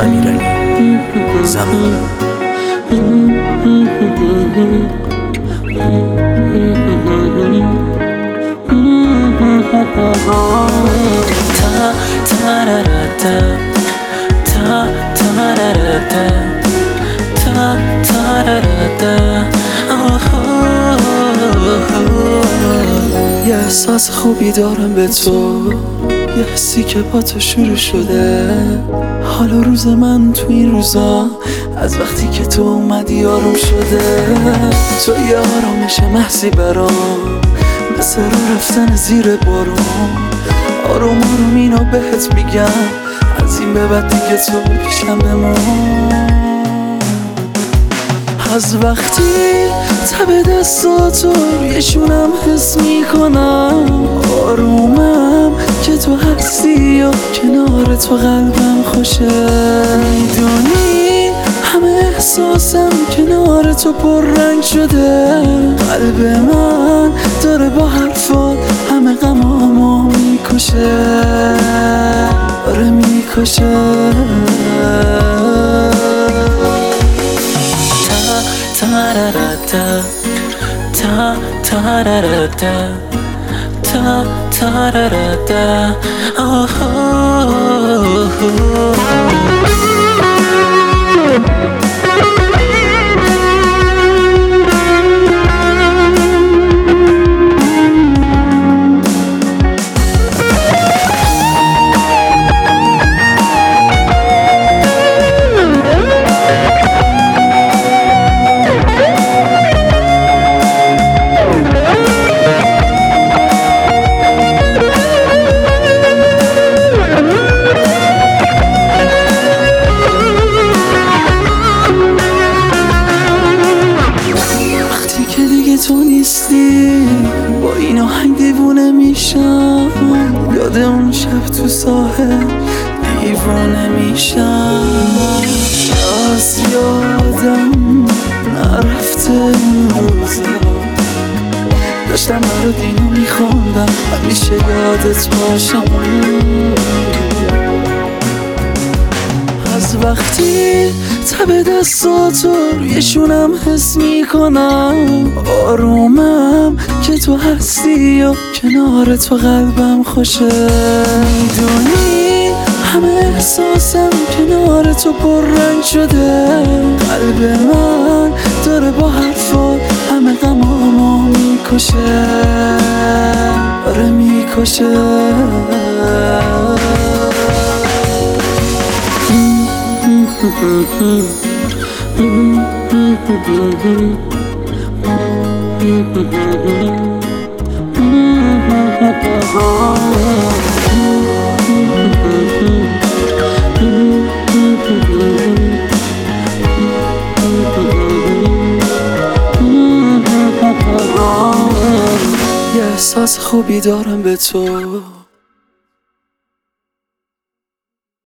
امیرعلی زمان. یه احساس خوبی دارم به تو، یه حسی که با تو شروع شده. حالا روز من تو این روزا از وقتی که تو اومدی آروم شده. تو یه آرامش محضی برام، مثل رو رفتن زیر بارون. آروم آروم اینو بهت میگم، از این به بعد دیگه تو پیشم بمون. از وقتی تب دستاتو رویشونم حس میکنم، آرومم که تو هستی و کنار تو قلبم خوشه. میدونی همه احساسم کنار تو پررنگ شده. قلب من داره با حرفات همه غمامو میکشه، داره میکشه. تو نیستی با این آهنگ دیوونه میشم، یاد اون شب تو ساحل دیوونه میشم. از یادم نرفته اون روزا، داشتم برات اینو میخوندم همیشه یادت باشم. از وقتی تب دستاتو رویشونم حس میکنم، آرومم که تو هستی و کنار تو قلبم خوشه. میدونی همه احساسم کنار تو پررنگ شده. قلب من داره با حرفات همه غمامو میکشه، داره میکشه. یه احساس خوبی دارم به تو.